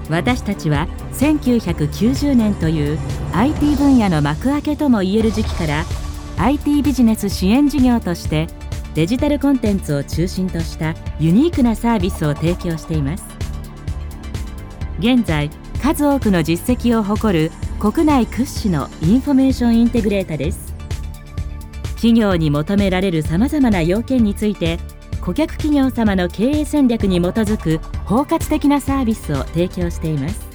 私たちは1990年という IT 分野の幕開けともいえる時期から IT ビジネス支援事業としてデジタルコンテンツを中心としたユニークなサービスを提供しています。現在数多くの実績を誇る国内屈指のインフォメーションインテグレータです。企業に求められるさまざまな要件について顧客企業様の経営戦略に基づく包括的なサービスを提供しています。